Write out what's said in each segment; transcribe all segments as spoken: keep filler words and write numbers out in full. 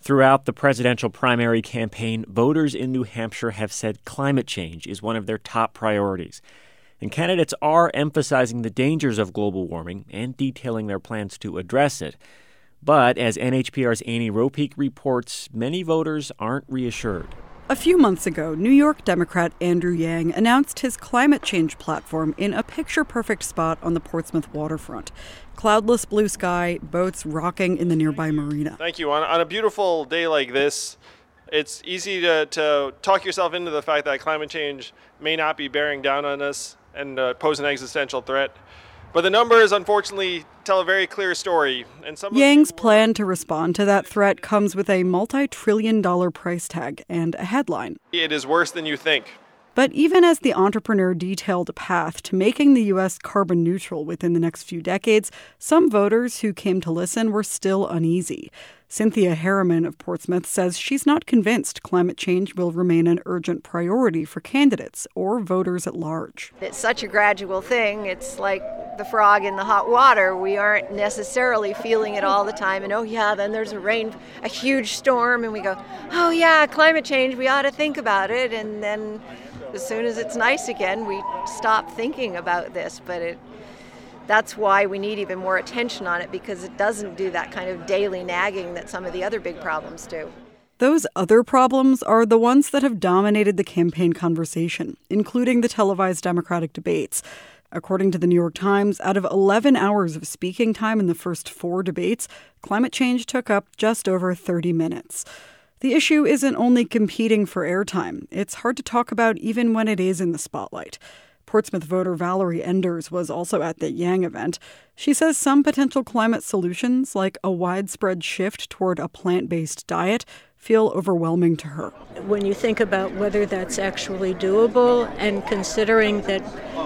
Throughout the presidential primary campaign, voters in New Hampshire have said climate change is one of their top priorities. And candidates are emphasizing the dangers of global warming and detailing their plans to address it. But as N H P R's Annie Ropeek reports, many voters aren't reassured. A few months ago, New York Democrat Andrew Yang announced his climate change platform in a picture-perfect spot on the Portsmouth waterfront. Cloudless blue sky, boats rocking in the nearby marina. Thank you. On, on a beautiful day like this, it's easy to, to talk yourself into the fact that climate change may not be bearing down on us and uh, pose an existential threat. But the numbers, unfortunately, tell a very clear story. And some Yang's plan to respond to that threat comes with a multi-trillion dollar price tag and a headline. It is worse than you think. But even as the entrepreneur detailed a path to making the U S carbon neutral within the next few decades, some voters who came to listen were still uneasy. Cynthia Harriman of Portsmouth says she's not convinced climate change will remain an urgent priority for candidates or voters at large. It's such a gradual thing. It's like the frog in the hot water. We aren't necessarily feeling it all the time. And oh yeah, then there's a rain, a huge storm, and we go, oh yeah, climate change, we ought to think about it. And then as soon as it's nice again, we stop thinking about this. But it That's why we need even more attention on it, because it doesn't do that kind of daily nagging that some of the other big problems do. Those other problems are the ones that have dominated the campaign conversation, including the televised Democratic debates. According to the New York Times, out of eleven hours of speaking time in the first four debates, climate change took up just over thirty minutes. The issue isn't only competing for airtime. It's hard to talk about even when it is in the spotlight. Portsmouth voter Valerie Enders was also at the Yang event. She says some potential climate solutions, like a widespread shift toward a plant-based diet, feel overwhelming to her. When you think about whether that's actually doable, and considering that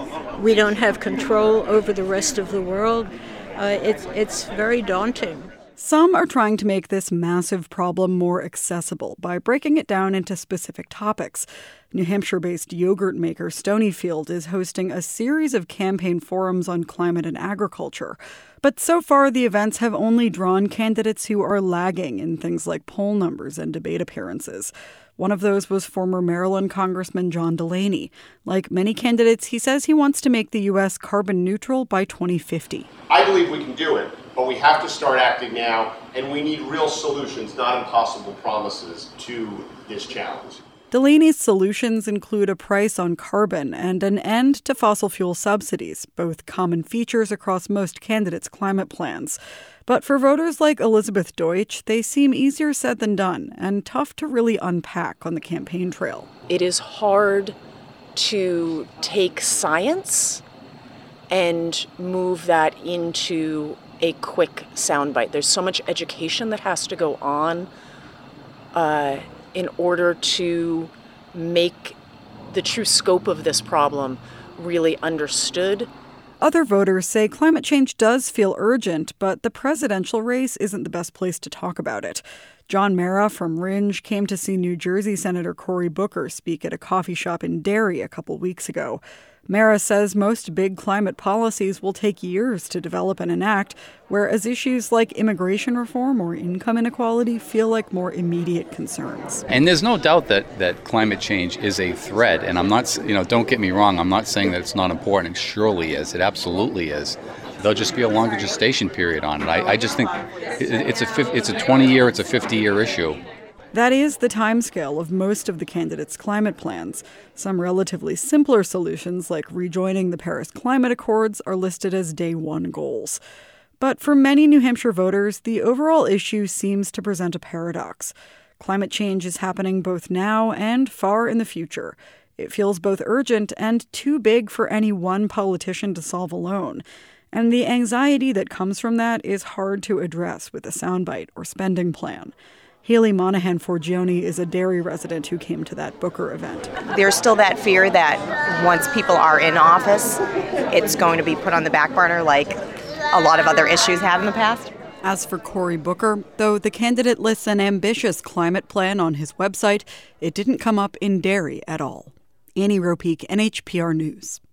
we don't have control over the rest of the world, uh, it's, it's very daunting. Some are trying to make this massive problem more accessible by breaking it down into specific topics. New Hampshire-based yogurt maker Stonyfield is hosting a series of campaign forums on climate and agriculture. But so far, the events have only drawn candidates who are lagging in things like poll numbers and debate appearances. One of those was former Maryland Congressman John Delaney. Like many candidates, he says he wants to make the U S carbon neutral by twenty fifty. I believe we can do it, but we have to start acting now, and we need real solutions, not impossible promises, to this challenge. Delaney's solutions include a price on carbon and an end to fossil fuel subsidies, both common features across most candidates' climate plans. But for voters like Elizabeth Deutsch, they seem easier said than done and tough to really unpack on the campaign trail. It is hard to take science and move that into a quick soundbite. There's so much education that has to go on uh, in order to make the true scope of this problem really understood. Other voters say climate change does feel urgent, but the presidential race isn't the best place to talk about it. John Mara from Ringe came to see New Jersey Senator Cory Booker speak at a coffee shop in Derry a couple weeks ago. Mara says most big climate policies will take years to develop and enact, whereas issues like immigration reform or income inequality feel like more immediate concerns. And there's no doubt that, that climate change is a threat. And I'm not, you know, don't get me wrong, I'm not saying that it's not important. It surely is. It absolutely is. There'll just be a longer gestation period on it. I, I just think it, it's a it's a twenty-year, it's a fifty-year issue. That is the timescale of most of the candidates' climate plans. Some relatively simpler solutions, like rejoining the Paris Climate Accords, are listed as day one goals. But for many New Hampshire voters, the overall issue seems to present a paradox. Climate change is happening both now and far in the future. It feels both urgent and too big for any one politician to solve alone. And the anxiety that comes from that is hard to address with a soundbite or spending plan. Haley Monahan Forgione is a Derry resident who came to that Booker event. There's still that fear that once people are in office, it's going to be put on the back burner like a lot of other issues have in the past. As for Cory Booker, though the candidate lists an ambitious climate plan on his website, it didn't come up in Derry at all. Annie Ropeek, N H P R News.